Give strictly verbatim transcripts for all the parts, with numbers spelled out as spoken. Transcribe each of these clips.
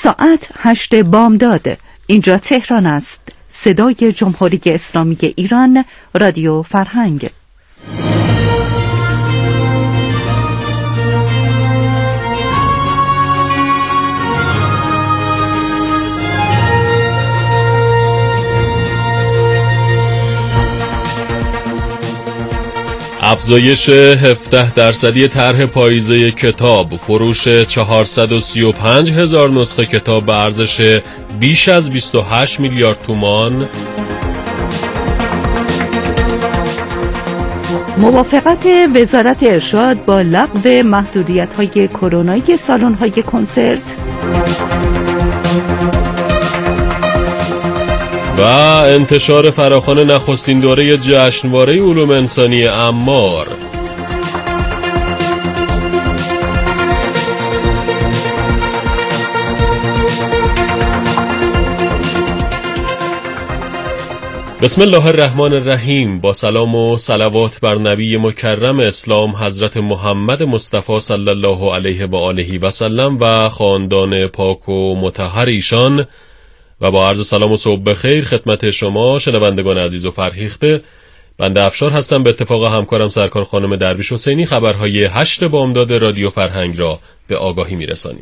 ساعت هشت بامداد. اینجا تهران است. صدای جمهوری اسلامی ایران، رادیو فرهنگ. افزایش هفده درصدی طرح پاییزه کتاب، فروش چهارصد و سی و پنج هزار نسخه کتاب به ارزش بیش از بیست و هشت میلیارد تومان، موافقت وزارت ارشاد با لغو محدودیت‌های کرونایی سالن‌های کنسرت و انتشار فراخوان نخستین دوره جشنواره علوم انسانی عمار. بسم الله الرحمن الرحیم. با سلام و صلوات بر نبی مکرم اسلام حضرت محمد مصطفی صلی الله علیه و آله و سلم و خاندان پاک و مطهر ایشان، و با عرض سلام و صبح بخیر خدمت شما شنوندگان عزیز و فرهیخته، بنده افشار هستم. به اتفاق همکارم سرکار خانم درویش حسینی خبرهای هشت بامداد رادیو فرهنگ را به آگاهی میرسانیم.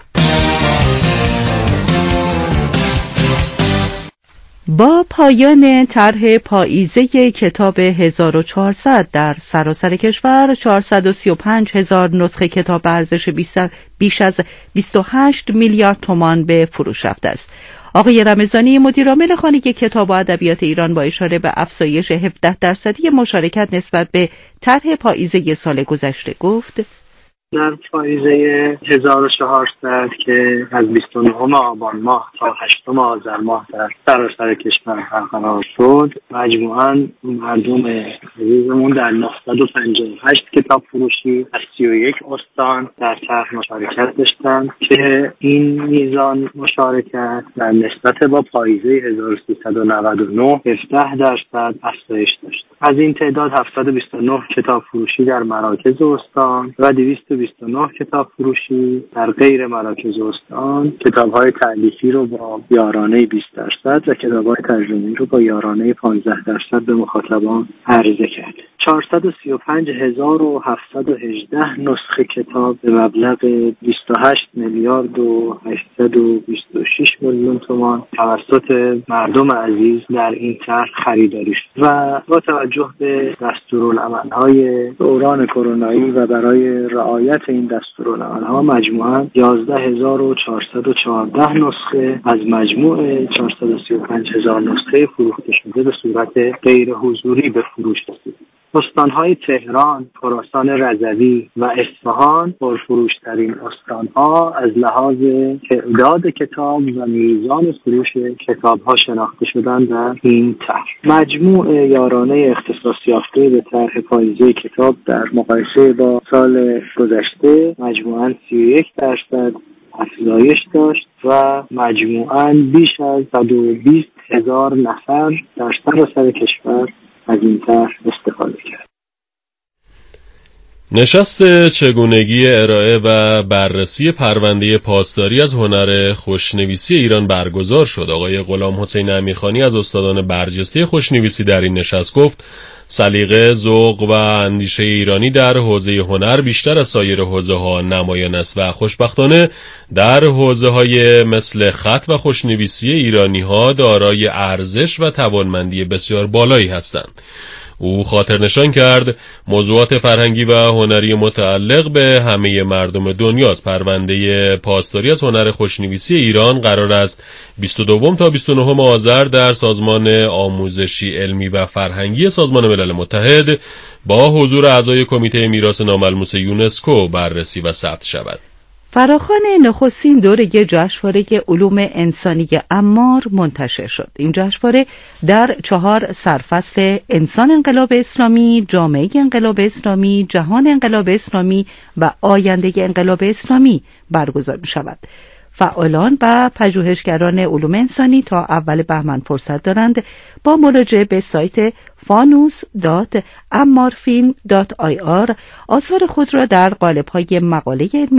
با پایان طرح پاییزه کتاب هزار و چهارصد در سراسر کشور، چهارصد و سی و پنج هزار نسخه کتاب ارزش بیش از بیست و هشت میلیارد تومان به فروش رفته است. آقای رمضانی، مدیرعامل خانه کتاب و ادبیات ایران، با اشاره به افزایش هفده درصدی مشارکت نسبت به طرح پاییزه سال گذشته گفت: در پاییزه هزار و چهارصد که از بیست و نهم آبان ماه تا هشتم آذر ماه در سراسر کشور برقرار شد، مجموعاً مردم عزیزمون در نهصد و پنجاه و هشت کتاب فروشی از سی و یک استان در طرح مشارکت داشتند که این میزان مشارکت در نسبت با پاییزه هزار و سیصد و نود و نه هفده درصد افزایش داشت. از این تعداد هفتصد و بیست و نه کتاب فروشی در مراکز استان و دویست و بیست و نه کتاب فروشی در غیر مراکز استان کتاب‌های تألیفی رو با یارانه بیست درصد و کتاب‌های ترجمه‌ای رو با یارانه پانزده درصد به مخاطبان عرضه کرد. چهارصد و سی و پنج هزار و هفتصد و هجده نسخه کتاب به مبلغ بیست و هشت میلیارد و هشتصد و بیست و شش میلیون تومان توسط مردم عزیز در این طرح خریداری شد و با توجه به دستورالعمل‌های دوران کرونایی و برای رعایت این دستورالعمل‌ها مجموعاً یازده هزار و چهارصد و چهارده نسخه از مجموع چهارصد و سی و پنج هزار نسخه فروخته شده به صورت غیر حضوری به فروش رسید. استان‌های تهران، خراسان رضوی و اصفهان پرفروش‌ترین استان‌ها از لحاظ تعداد کتاب و میزان فروش کتاب‌ها شناخته شدند در این طرح. مجموع یارانه اختصاص یافته به طرح پاییزه کتاب در مقایسه با سال گذشته مجموعاً سی و یک درصد افزایش داشت و مجموعاً بیش از صد و بیست هزار نفر در سراسر کشور از این طرح استفاده کرد. نشست چگونگی ارائه و بررسی پرونده پاسداری از هنر خوشنویسی ایران برگزار شد. آقای غلام حسین امیرخانی از استادان برجسته خوشنویسی در این نشست گفت سلیقه، ذوق و اندیشه ایرانی در حوزه هنر بیشتر از سایر حوزه‌ها نمایان است و خوشبختانه در حوزه‌های مثل خط و خوشنویسی ایرانی‌ها دارای ارزش و توانمندی بسیار بالایی هستند. او خاطر نشان کرد موضوعات فرهنگی و هنری متعلق به همه مردم دنیاست. پرونده پاسداری از هنر خوشنویسی ایران قرار است بیست و دو تا بیست و نه آذر در سازمان آموزشی علمی و فرهنگی سازمان ملل متحد با حضور اعضای کمیته میراث ناملموس یونسکو بررسی و ثبت شود. فراخوان نخستین دوره جشنواره علوم انسانی عمار منتشر شد. این جشنواره در چهار سرفصل انسان انقلاب اسلامی، جامعه انقلاب اسلامی، جهان انقلاب اسلامی و آینده انقلاب اسلامی برگزار می شود. فعالان و پژوهشگران علوم انسانی تا اول بهمن فرصت دارند با مراجعه به سایت فانوس دات امارفیلم دات آی آر آثار خود را در قالب‌های مقاله علمی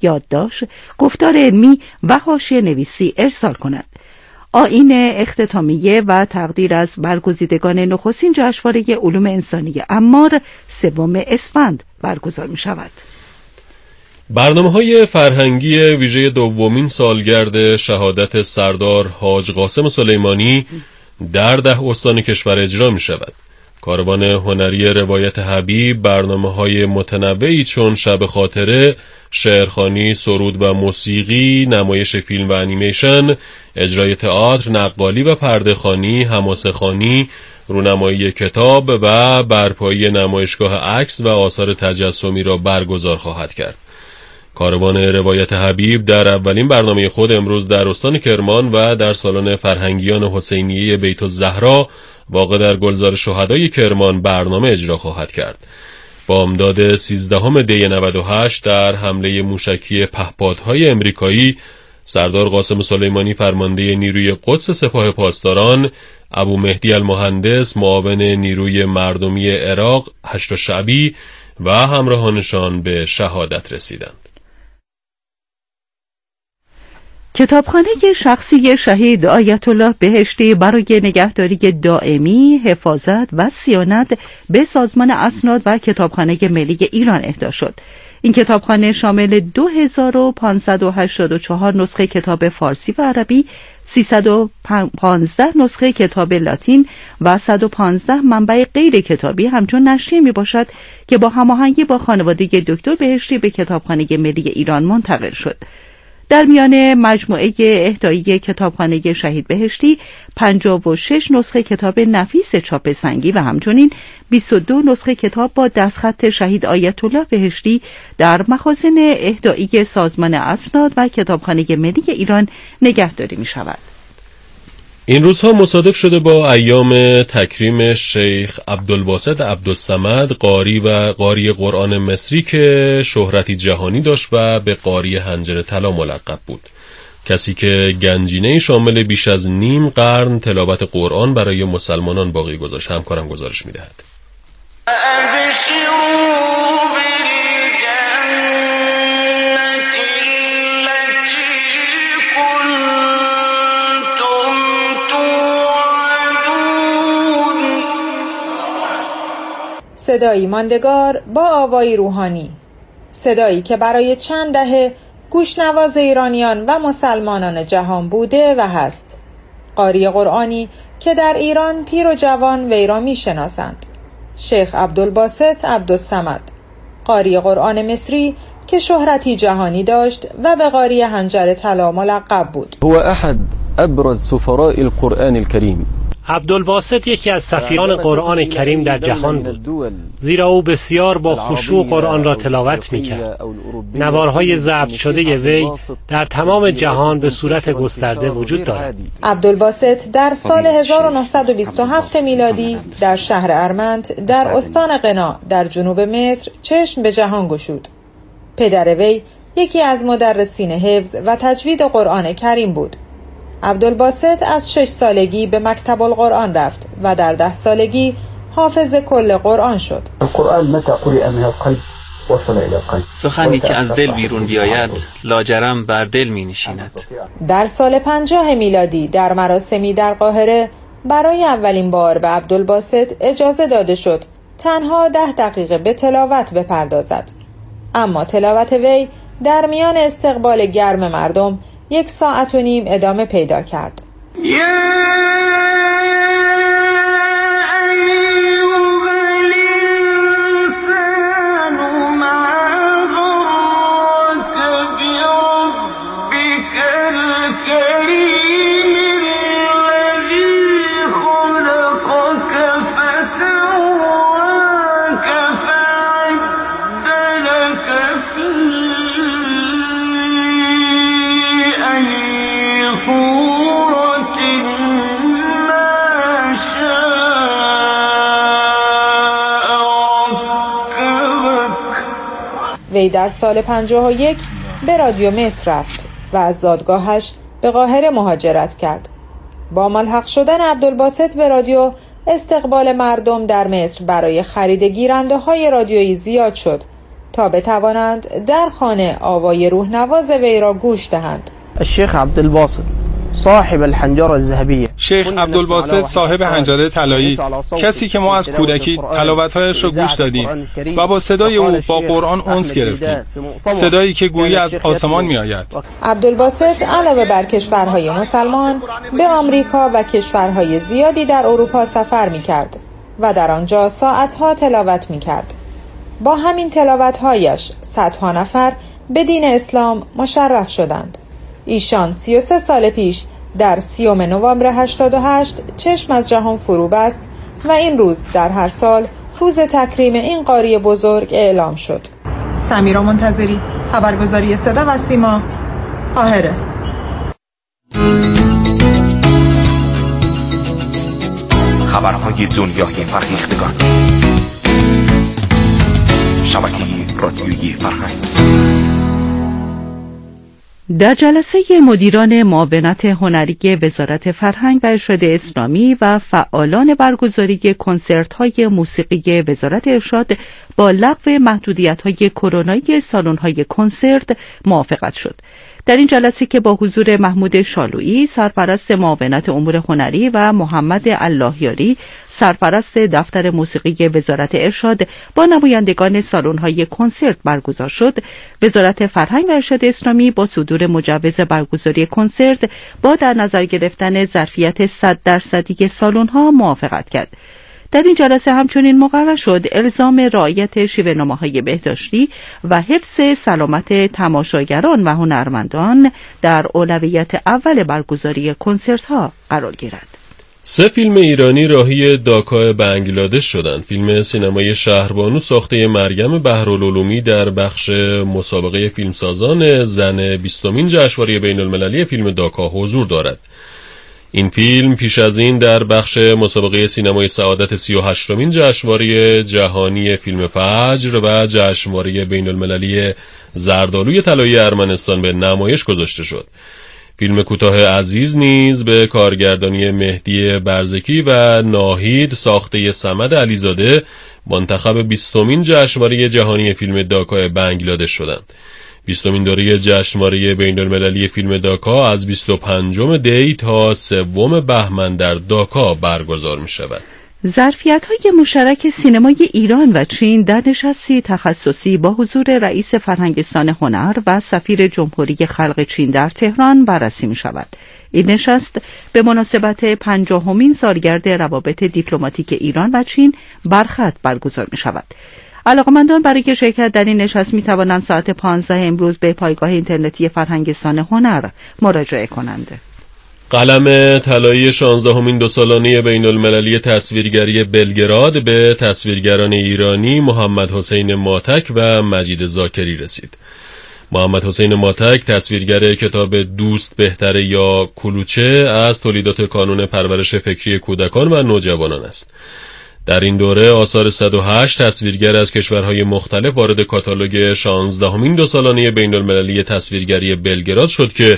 یادداشت، گفتار علمی و حاشیه نویسی ارسال کند. آیین اختتامیه و تقدیر از برگزیدگان نخستین جشنواره علوم انسانی عمار سوم اسفند برگزار می شود. برنامه‌های فرهنگی ویژه دومین سالگرد شهادت سردار حاج قاسم سلیمانی در ده استان کشور اجرا می شود. کاروان هنری روایت حبیب برنامه‌های متنوعی چون شب خاطره، شعرخوانی، سرود و موسیقی، نمایش فیلم و انیمیشن، اجرای تئاتر، نقالی و پرده‌خوانی، حماسه‌خوانی، رونمایی کتاب و برپایی نمایشگاه عکس و آثار تجسمی را برگزار خواهد کرد. کاروان روایت حبیب در اولین برنامه خود امروز در استان کرمان و در سالن فرهنگیان حسینیه بیت الزهرا واقع در گلزار شهدای کرمان برنامه اجرا خواهد کرد. بامداد سیزدهم دی نود و هشت در حمله موشکی پهپادهای امریکایی، سردار قاسم سلیمانی فرمانده نیروی قدس سپاه پاسداران، ابو مهدی المهندس معاون نیروی مردمی عراق هشت شعبی و همراهانشان به شهادت رسیدند. کتابخانه شخصی شهید آیت الله بهشتی برای نگهداری دائمی، حفاظت و صیانت به سازمان اسناد و کتابخانه ملی ایران اهدا شد. این کتابخانه شامل دو هزار و پانصد و هشتاد و چهار نسخه کتاب فارسی و عربی، سیصد و پانزده نسخه کتاب لاتین و صد و پانزده منبع غیر کتابی همچون نشریه می باشد که با هماهنگی با خانواده دکتر بهشتی به کتابخانه ملی ایران منتقل شد. در میان مجموعه اهدایی کتابخانه شهید بهشتی پنجاه و شش نسخه کتاب نفیس چاپ سنگی و همچنین بیست و دو نسخه کتاب با دستخط شهید آیت الله بهشتی در مخازن اهدایی سازمان اسناد و کتابخانه ملی ایران نگهداری می شود. این روزها مصادف شده با ایام تکریم شیخ عبدالباسط عبدالصمد قاری و قاری قرآن مصری که شهرتی جهانی داشت و به قاری حنجره طلا ملقب بود. کسی که گنجینه شامل بیش از نیم قرن تلاوت قرآن برای مسلمانان باقی گذاشت. همکارم گزارش می‌دهد. صدایی ماندگار با آوایی روحانی، صدایی که برای چند دهه گوشنواز ایرانیان و مسلمانان جهان بوده و هست. قاری قرآنی که در ایران پیر و جوان وی را می شناسند. شیخ عبدالباسط عبدالصمد، قاری قرآن مصری که شهرتی جهانی داشت و به قاری حنجره طلا ملقب بود. هو احد ابرز سفراء القرآن الكریم. عبدالباسط یکی از سفیران قرآن کریم در جهان بود، زیرا او بسیار با خشوع قرآن را تلاوت می‌کرد. نوارهای ضبط شده وی در تمام جهان به صورت گسترده وجود دارد. عبدالباسط در سال هزار و نهصد و بیست و هفت میلادی در شهر ارمنت در استان قنا در جنوب مصر چشم به جهان گشود. پدر وی یکی از مدرسین حفظ و تجوید قرآن کریم بود. عبدالباسط از شش سالگی به مکتب القرآن رفت و در ده سالگی حافظ کل قرآن شد. القرآن متى قرئ من القلب وصل الى القلب. سخنی که از دل بیرون بیاید لاجرم بر دل می نشیند. در سال پنجاه میلادی در مراسمی در قاهره برای اولین بار به عبدالباسط اجازه داده شد تنها ده دقیقه به تلاوت بپردازد. اما تلاوت وی در میان استقبال گرم مردم یک ساعت و نیم ادامه پیدا کرد. وی در سال پنجاه و یک به رادیو مصر رفت و از زادگاهش به قاهره مهاجرت کرد. با ملحق شدن عبدالباسط به رادیو، استقبال مردم در مصر برای خرید گیرنده های رادیویی زیاد شد تا بتوانند در خانه آوای روح نواز وی را گوش دهند. الشیخ عبدالباسط صاحب الحنجره الذهبیه، شیخ عبدالباسط صاحب حنجره طلایی، کسی که ما از کودکی تلاوت‌هایش را گوش دادیم و با صدای او با قرآن انس گرفتیم، صدایی که گویی از آسمان می‌آید. عبدالباسط علاوه بر کشورهای مسلمان به آمریکا و کشورهای زیادی در اروپا سفر می‌کرد و در آنجا ساعت‌ها تلاوت می‌کرد. با همین تلاوت‌هایش صدها نفر به دین اسلام مشرف شدند. ایشان سی و سه سال پیش در سیوم نوامبر هشتاد و هشت چشم از جهان فرو بست و این روز در هر سال روز تکریم این قاری بزرگ اعلام شد. سمیرا منتظری، خبرگزاری صدا و سیما، قاهره. خبرهای دنیای فرهیختگان، شبکه رادیویی فرهنگ. در جلسه مدیران معاونت هنری وزارت فرهنگ و ارشاد اسلامی و فعالان برگزاری کنسرت‌های موسیقی وزارت ارشاد با لغو محدودیت‌های کرونایی سالن‌های کنسرت موافقت شد. در این جلسه که با حضور محمود شالویی سرپرست معاونت امور هنری و محمد اللهیاری سرپرست دفتر موسیقی وزارت ارشاد با نمایندگان سالن‌های کنسرت برگزار شد، وزارت فرهنگ و ارشاد اسلامی با صدور مجوز برگزاری کنسرت با در نظر گرفتن ظرفیت صد درصدی سالن‌ها موافقت کرد. در این جلسه همچنین مقرر شد الزام رعایت شیوه‌نامه‌های بهداشتی و حفظ سلامت تماشاگران و هنرمندان در اولویت اول برگزاری کنسرت‌ها قرار گیرد. سه فیلم ایرانی راهی داکا بنگلادش شدند. فیلم سینمایی شهربانو ساخته مریم بحرالعلومی در بخش مسابقه فیلمسازان زن بیستمین جشنواره بین‌المللی فیلم داکا حضور دارد. این فیلم پیش از این در بخش مسابقه سینمای سعادت سی و هشتمین جشنواره جهانی فیلم فجر و جشنواره بین‌المللی زردآلوی طلایی ارمنستان به نمایش گذاشته شد. فیلم کوتاه عزیز نیز به کارگردانی مهدی برزکی و ناهید ساخته صمد علیزاده منتخب بیستمین جشنواره جهانی فیلم داکا بنگلادش شدند. بیستمین دوره جشنواره بین‌المللی فیلم داکا از بیست و پنجم دی تا سوم بهمن در داکا برگزار می شود. ظرفیت‌های مشترک سینمای ایران و چین در نشستی تخصصی با حضور رئیس فرهنگستان هنر و سفیر جمهوری خلق چین در تهران بررسی می شود. این نشست به مناسبت پنجاهمین سالگرد روابط دیپلماتیک ایران و چین برخط برگزار می شود. علاقمندان برای شرکت در این نشست می توانند ساعت پانزده امروز به پایگاه اینترنتی فرهنگستان هنر مراجعه کنند. قلم طلایی شانزدهمین دو سالانه بین المللی تصویرگری بلگراد به تصویرگران ایرانی محمد حسین ماتک و مجید زاکری رسید. محمد حسین ماتک تصویرگر کتاب دوست بهتره یا کلوچه از تولیدات کانون پرورش فکری کودکان و نوجوانان است. در این دوره آثار صد و هشت تصویرگر از کشورهای مختلف وارد کاتالوگ شانزدهمین دو سالانه بین المللی تصویرگری بلگراد شد که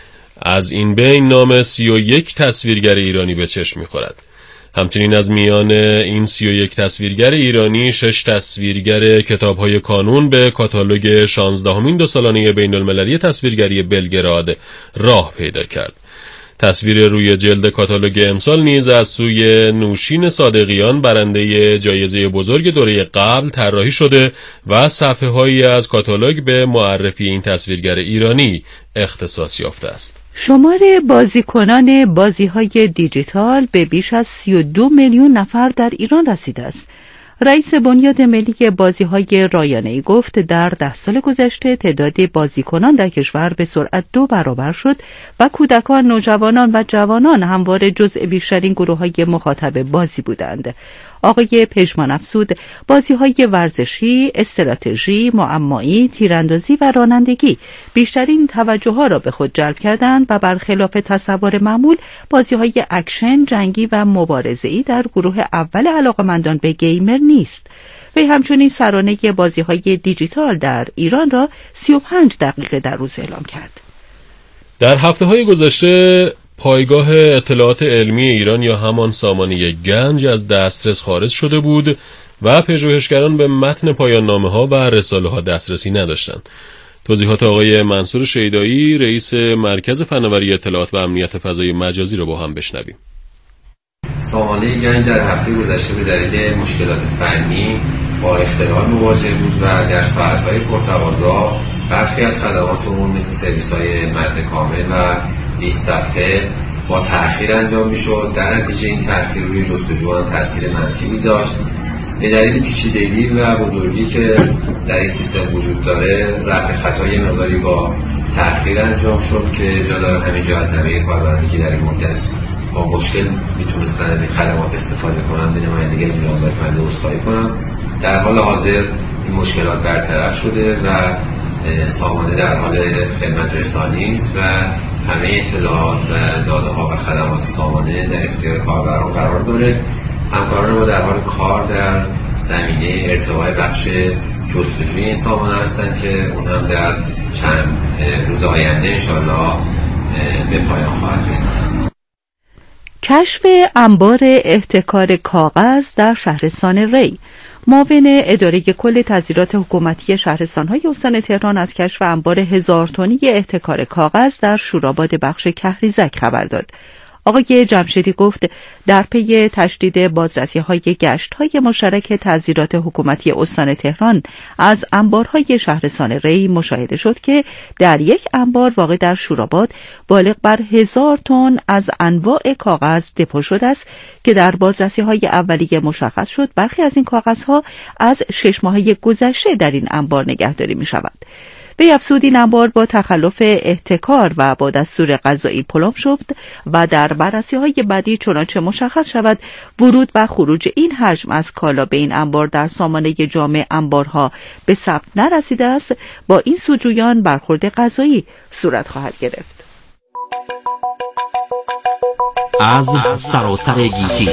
از این بین نام سی و یک تصویرگر ایرانی به چشم می‌خورد. همچنین از میان این سی و یک تصویرگر ایرانی شش تصویرگر کتاب‌های کانون به کاتالوگ شانزدهمین دو سالانه بین المللی تصویرگری بلگراد راه پیدا کرد. تصویر روی جلد کاتالوگ امسال نیز از سوی نوشین صادقیان برنده جایزه بزرگ دوره قبل طراحی شده و صفحه‌هایی از کاتالوگ به معرفی این تصویرگر ایرانی اختصاص یافته است. شمار بازیکنان بازی‌های دیجیتال به بیش از سی و دو میلیون نفر در ایران رسیده است. رئیس بنیاد ملی بازی‌های رایانه‌ای گفت در ده سال گذشته تعداد بازیکنان در کشور به سرعت دو برابر شد و کودکان، نوجوانان و جوانان همواره جزء بیشترین گروه‌های مخاطب بازی بودند. آقای پژمان افزود بازی‌های ورزشی، استراتژی، معمایی، تیراندازی و رانندگی بیشترین توجه‌ها را به خود جلب کردند و برخلاف تصور معمول بازی‌های اکشن، جنگی و مبارزه‌ای در گروه اول علاقه‌مندان به گیمر نیست. وی همچنین سرانه بازی‌های دیجیتال در ایران را سی و پنج دقیقه در روز اعلام کرد. در هفته‌های گذشته پایگاه اطلاعات علمی ایران یا همان سامانه گنج از دسترس خارج شده بود و پژوهشگران به متن پایان نامه ها و رساله ها دسترسی نداشتند. توضیحات آقای منصور شیدایی، رئیس مرکز فناوری اطلاعات و امنیت فضای مجازی رو با هم بشنویم. سامانه گنج در هفته گذشته به دلیل مشکلات فنی با اختلال مواجه بود و در ساعت‌های پرتقاضا برخی از خدماتمون مثل سرویس‌های متن کامل و لیست صفحه با تأخیر انجام می‌شد. در نتیجه این تأخیر روی جستجو هم تأثیر منفی می‌ذاشت. به دلیل پیچیدگی و بزرگی که در این سیستم وجود داره، رفع خطای مقداری با تأخیر انجام شد که جا داره همینجا از همه کاربرانی که در این مدت با مشکل میتونستن از این خدمات استفاده کنن به نمایندگی از ایران بنده عذرخواهی کنم. در حال حاضر این مشکلات برطرف شده و سامانه در حال خدمت رسانی است و همه اطلاعات و داده ها و خدمات سامانه در اختیار کاربران قرار داره. همکاران ما در حال کار در زمینه ارتقاء بخش جستجوی این سامانه هستند که اون هم در چند روز آینده انشالله به پایان خواهد رسید. کشف انبار احتکار کاغذ در شهرستان ری. معاون اداره کل تزیرات حکومتی شهرستان‌های استان تهران از کشف انبار هزار تنی احتکار کاغذ در شوراباد بخش کهریزک خبر داد. آقای جمشیدی گفت در پی تشدید بازرسی‌های گشت‌های مشترک تزیرات حکومتی استان تهران از انبارهای شهرستان ری مشاهده شد که در یک انبار واقع در شوراباد بالغ بر هزار تن از انواع کاغذ دپو شده است که در بازرسی‌های اولیه مشخص شد برخی از این کاغذها از شش ماهه گذشته در این انبار نگهداری می‌شود. به افزود این انبار با تخلف احتکار و با دستور قضایی پلم شد و در بررسی‌های بعدی چنانچه مشخص شود ورود و خروج این حجم از کالا به این انبار در سامانه جامع انبارها به ثبت نرسیده است، با این سوجویان برخورد قضایی صورت خواهد گرفت. از سراسر گیتی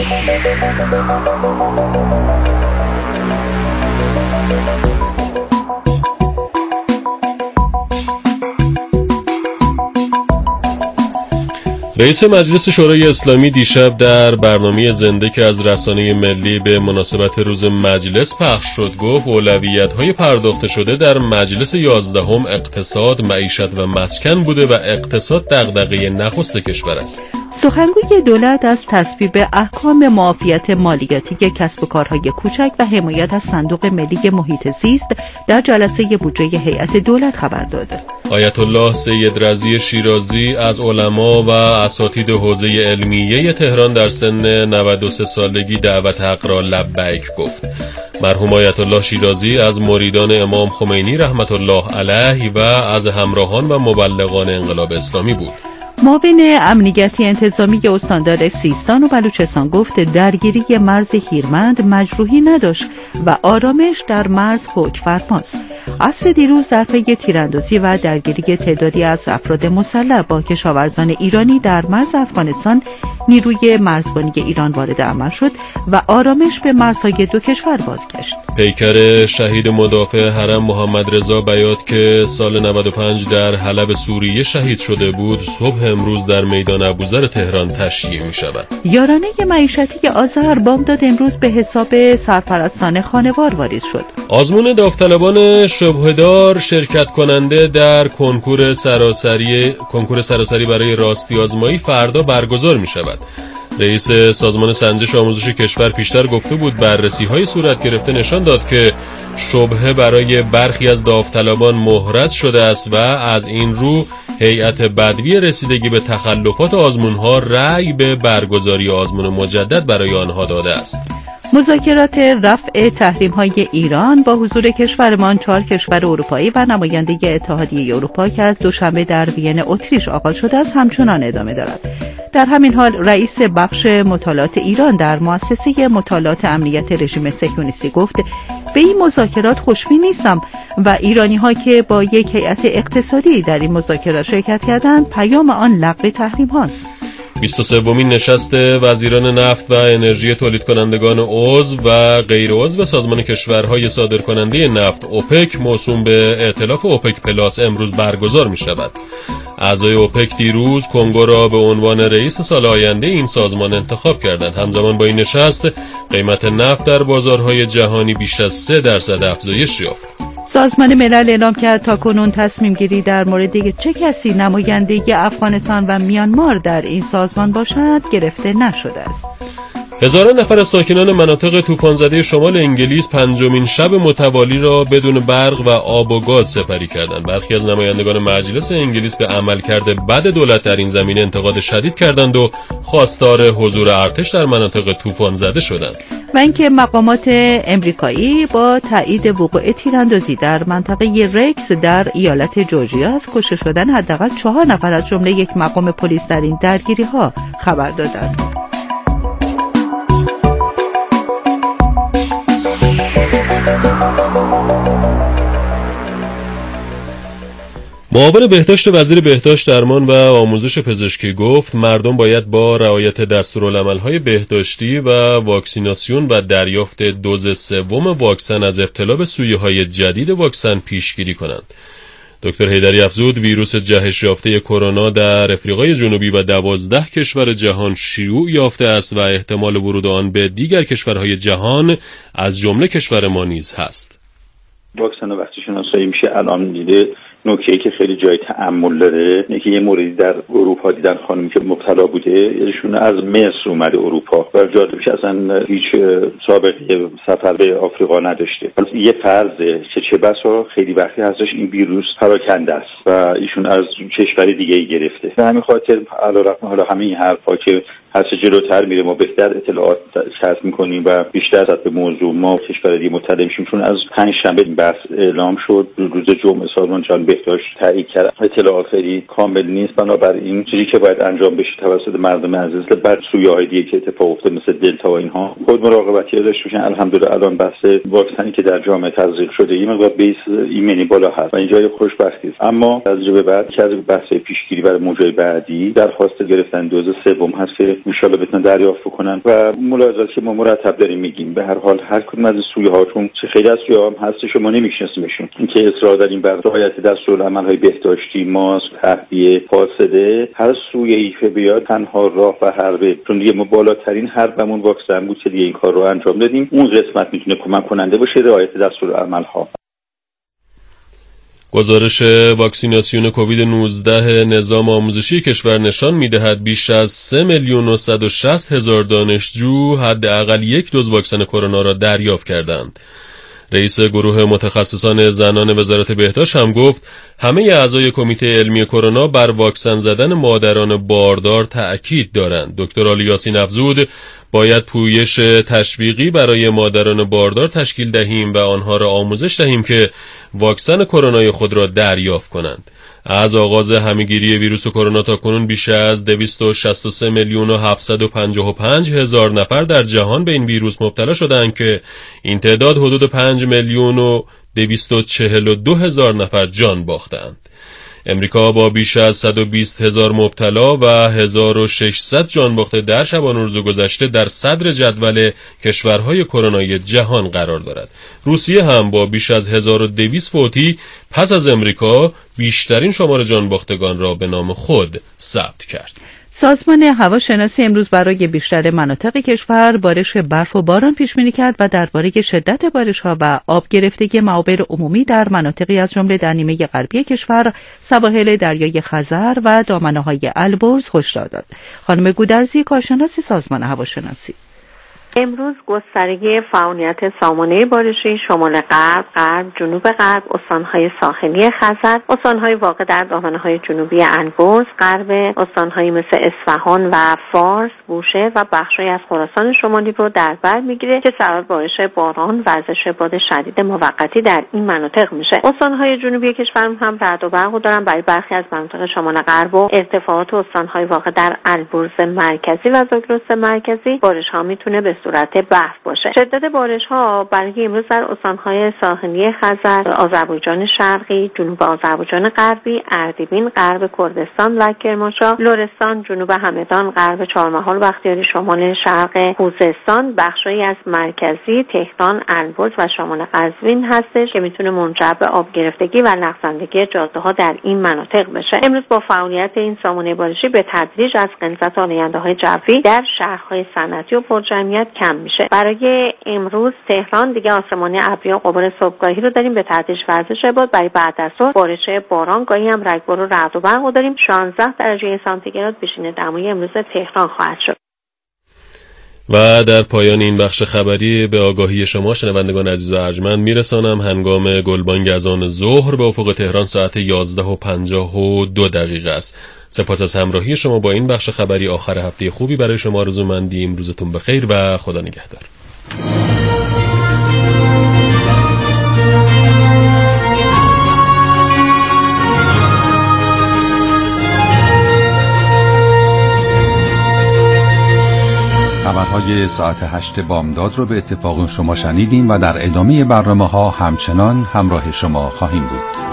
رئیس مجلس شورای اسلامی دیشب در برنامه زنده که از رسانه ملی به مناسبت روز مجلس پخش شد گفت اولویت‌های پرداخته شده در مجلس یازدهم اقتصاد، معیشت و مسکن بوده و اقتصاد دغدغه نخست کشور است. سخنگوی دولت از تصویب احکام معافیت مالیاتی کسب و کارهای کوچک و حمایت از صندوق ملی محیط زیست در جلسه بودجه هیئت دولت خبر داد. آیت الله سید رضی شیرازی از علما و اساتید حوزه علمیه تهران در سن نود و سه سالگی دعوت حق را لبیک گفت. مرحوم آیت الله شیرازی از مریدان امام خمینی رحمت الله علیه و از همراهان و مبلغان انقلاب اسلامی بود. معاون امنیتی انتظامی استاندار سیستان و بلوچستان گفت درگیری مرز هیرمند مجروحی نداشت و آرامش در مرز حکم فرماست. عصر دیروز در پی تیراندازی و درگیری تعدادی از افراد مسلح با کشاورزان ایرانی در مرز افغانستان نیروی مرزبانی ایران وارد عمل شد و آرامش به مرزهای دو کشور بازگشت. پیکر شهید مدافع حرم محمد رضا بیات که سال نود و پنج در حلب سوریه شهید شده بود صبح امروز در میدان ابوذر تهران تشییع می شود. یارانه معیشتی آذر بامداد امروز به حساب سرپرستان خانوار واریز شد. آزمون داوطلبان شبهدار شرکت کننده در کنکور سراسری کنکور سراسری برای راستی آزمایی فردا برگزار می شود. رئیس سازمان سنجش آموزش کشور پیشتر گفته بود بررسی‌های صورت گرفته نشان داد که شبهه برای برخی از داوطلبان محرز شده است و از این رو هیئت بدوی رسیدگی به تخلفات آزمون‌ها رأی به برگزاری آزمون مجدد برای آنها داده است. مذاکرات رفع تحریم‌های ایران با حضور کشورمان چهار کشور اروپایی و نماینده اتحادیه اروپا که از دوشنبه در وین اتریش آغاز شده است همچنان ادامه دارد. در همین حال رئیس بخش مطالعات ایران در مؤسسه مطالعات امنیت رژیم صهیونیستی گفت به این مذاکرات خوشبین نیستم و ایرانی‌ها که با یک هیئت اقتصادی در این مذاکرات شرکت کردند پیام آن لغو تحریم هاست. بیست و سومین نشست وزیران نفت و انرژی تولید کنندگان عضو و غیر عضو سازمان کشورهای صادرکننده نفت اوپک موسوم به ائتلاف اوپک پلاس امروز برگزار می شود. اعضای اوپک دیروز کنگو را به عنوان رئیس سال آینده این سازمان انتخاب کردند. همزمان با این نشست قیمت نفت در بازارهای جهانی بیش از سه درصد افزایش یافت. سازمان ملل اعلام کرد تاکنون تصمیم گیری در مورد چه کسی نمایندگی افغانستان و میانمار در این سازمان باشد گرفته نشده است. هزاران نفر از ساکنان مناطق طوفان زده شمال انگلیس پنجمین شب متوالی را بدون برق و آب و گاز سپری کردند. برخی از نمایندگان مجلس انگلیس به عملکرد بد دولت در این زمینه انتقاد شدید کردند و خواستار حضور ارتش در مناطق طوفان زده شدند. و اینکه مقامات امریکایی با تایید وقوع تیراندازی در منطقه رکس در ایالت جورجیا از کشته شدن حداقل چهار نفر از جمله یک مقام پلیس در این درگیری‌ها خبر دادند. معاون بهداشت وزیر بهداشت درمان و آموزش پزشکی گفت مردم باید با رعایت دستورالعمل‌های بهداشتی و واکسیناسیون و دریافت دوز سوم واکسن از ابتلا به سویه‌های جدید واکسن پیشگیری کنند. دکتر حیدری افزود ویروس جهش یافته کرونا در افریقای جنوبی و دوازده کشور جهان شیوع یافته است و احتمال ورود آن به دیگر کشورهای جهان از جمله کشور ما نیز هست. واکسن وقتی شناسایی میشه الان دیده نکته‌ای که خیلی جای تأمل داره اینه که یه موردی در اروپا دیدن خانمی که مبتلا بوده، ایشون از مصر اومده اروپا و جالبش اصلا هیچ سابقه سفر به آفریقا نداشته. یه فرضه که چه بسا خیلی وقتی هستش این ویروس پراکنده است و ایشون از کشور دیگه‌ای گرفته. به همین خاطر علیرغم حالا همه این حرفا که هرچه جلوتر میره ما بهتر اطلاعات کسب میکنیم و بیشتر از به موضوع ما کشور دیگه مطلع میشیم، چون از پنج شنبه این بحث اعلام شد. روز جمعه سازمان جهانی بهداشت تایید کرد اطلاعات خیلی کامل نیست، بنابراین چیزی که باید انجام بشه توسط مردم عزیز بعد سویه‌های دیگه که اتفاق افتاد مثل دلتا و اینها خود مراقبتی داشته باشن. الحمدلله الان بحث واکسنی که در جامعه تزریق شده این مقدار بیس ایمنی بالا هست و اینجا یه خوشبختی است. اما از به بعد که از بحث پیشگیری برای موجهای بعدی درخواست گرفتن دوز سوم هست که ان شاء الله بتونن دریافت کنن و ملاحظاتی که ما مرتب داریم میگیم. به هر حال هر کدوم از سویه‌ها چون چه خیلی از سویه‌ها هم هست شما نمیشناسیمشون، اینکه اصرار داریم بر رعایت دستورالعمل‌های بهداشتی، ماسک، تهویه، فاصله، هر سویه‌ای که بیاد تنها راه و حربه، چون دیگه ما بالاترین حربمون واکسن بود که دیگه این کار رو انجام دادیم، اون قسمت میتونه کمک کننده باشه رعایت دستورالعمل‌ها. گزارش واکسیناسیون کووید نوزده نظام آموزشی کشور نشان می‌دهد بیش از سه میلیون و صد و شصت هزار دانشجو حداقل یک دوز واکسن کرونا را دریافت کردند. رئیس گروه متخصصان زنان وزارت بهداشت هم گفت همه اعضای کمیته علمی کرونا بر واکسن زدن مادران باردار تأکید دارند. دکتر علی یاسین افزود باید پویش تشویقی برای مادران باردار تشکیل دهیم و آنها را آموزش دهیم که واکسن کرونای خود را دریافت کنند. از آغاز همه‌گیری ویروس کرونا تا کنون بیش از دویست و شصت و سه میلیون و هفتصد و پنجاه و پنج هزار نفر در جهان به این ویروس مبتلا شدند که این تعداد حدود پنج میلیون و دویست و چهل و دو هزار نفر جان باختند. امریکا با بیش از صد و بیست هزار مبتلا و هزار و ششصد جان باخته در شبانه روز گذشته در صدر جدول کشورهای کرونای جهان قرار دارد. روسیه هم با بیش از هزار و دویست فوتی پس از امریکا بیشترین شمار جان باختگان را به نام خود ثبت کرد. سازمان هواشناسی امروز برای بیشتر مناطق کشور بارش برف و باران پیش بینی کرد و درباره شدت بارش‌ها و آب گرفتگی معابر عمومی در مناطقی از جمله در نیمه غربی کشور، سواحل دریای خزر و دامنه‌های البرز هشدار داد. خانم گودرزی، کارشناس سازمان هواشناسی: امروز گسترگی فعالیت سامانه بارشی شمال غرب، غرب، جنوب غرب، استانهای ساحلی خزر، استانهای واقع در دامنه‌های جنوبی البرز، غرب استانهایی مثل اصفهان و فارس، بوشهر و بخشی از خراسان شمالی رو در بر میگیره که سبب بارش باران و ارزش باد شدید موقتی در این مناطق میشه. استانهای جنوبی کشور هم رعد و برق دارن. برای برخی از مناطق شمال غرب و ارتفاعات استانهای واقع در البرز مرکزی و زاگرس مرکزی بارش‌ها میتونه به صورت برف باشه. شدت بارش ها برای امروز در استانهای ساحلی خزر، آذربایجان شرقی، جنوب آذربایجان غربی، اردبیل، غرب کردستان و کرمانشاه، لرستان، جنوب همدان، غرب چهارمحال، بختیاری، شمال شرق خوزستان، بخشایی از مرکزی تهران، البرز و شمال قزوین هستش که میتونه منجر به آب گرفتگی و لغزندگی جاده ها در این مناطق بشه. امروز با فعالیت این سامانه بارشی به تدریج از غلظت آلاینده های جوی در شهرهای صنعتی و پرجمعیت کم میشه. برای امروز تهران دیگه آسمان ابری و غبار صبحگاهی رو داریم، به تدریج ورزش باد. برای بعد از ظهر بارش باران، گاهی هم رگبار و رعد و برق داریم. شانزده درجه سانتیگراد بیشترین دمای امروز تهران خواهد شد. و در پایان این بخش خبری به آگاهی شما شنوندگان عزیز و ارجمند میرسانم هنگام گلبانگ از آن ظهر به افق تهران ساعت یازده و پنجاه و دو دقیقه است. سپاس از همراهی شما با این بخش خبری. آخر هفته خوبی برای شما آرزو مندیم. روزتون بخیر و خدا نگهدار. خبرهای ساعت هشت بامداد رو به اتفاق شما شنیدیم و در ادامه برنامه ها همچنان همراه شما خواهیم بود.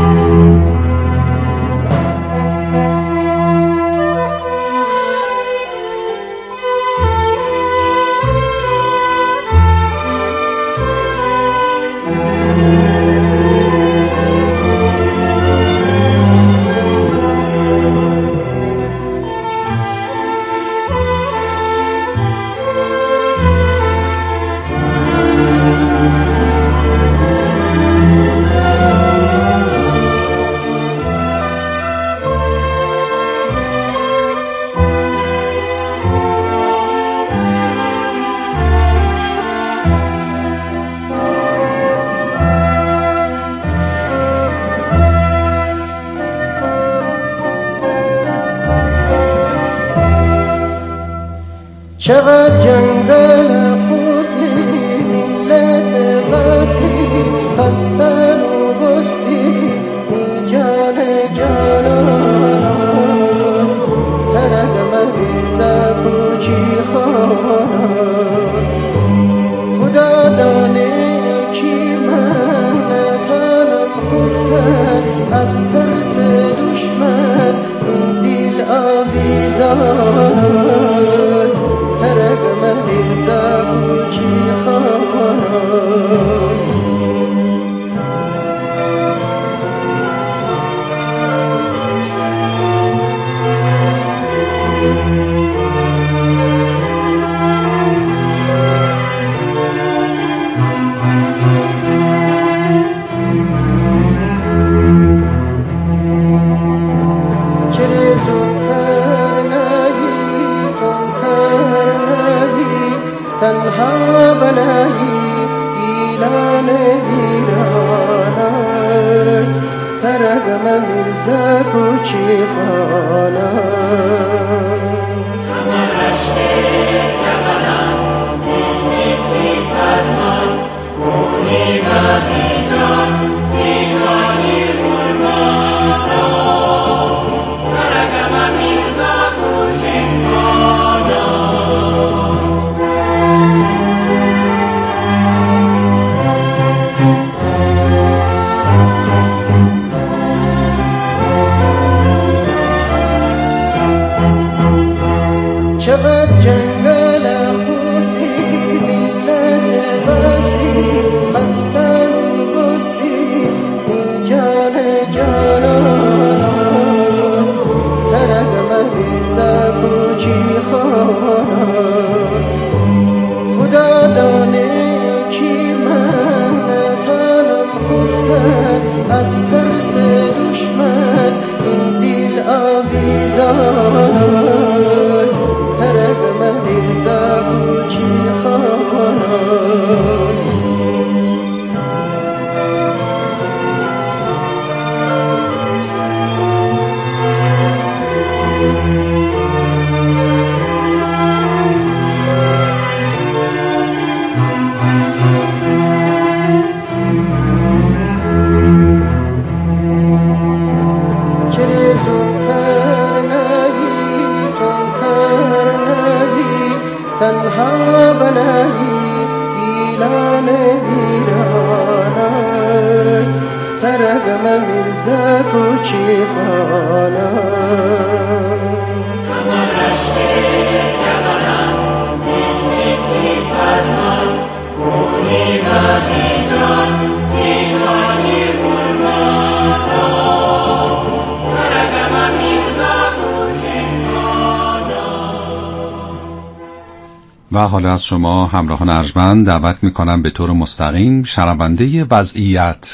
چقدر جنگل خوزی ملت بستی پستن و بستی جان جانان هرگم بیرده کوچی خواهد خدا دانه کی من تنم خفته از ترس دشمن دل آویزان تنها بلایی ایلان ایرانای ترگم میرزا کوچی خانای همرشت جوانان موسیقی فرمان کونی و بیجان دیگاجی قربانا ترگم میرزا کوچی خانای چقدر جنگل خوزی ملت بستی پستن بستی جان جانان ترگم بیرده کوچی خواهد خدا دانه کی من تنم خفته از ترس دشمن دل آویزان هرگم میرزا کوچی خانای چرا زن کرنگی ترگم میرزا کوچی خانه و حالا از شما همراهان ارجمند دعوت میکنم به طور مستقیم شنونده وضعیت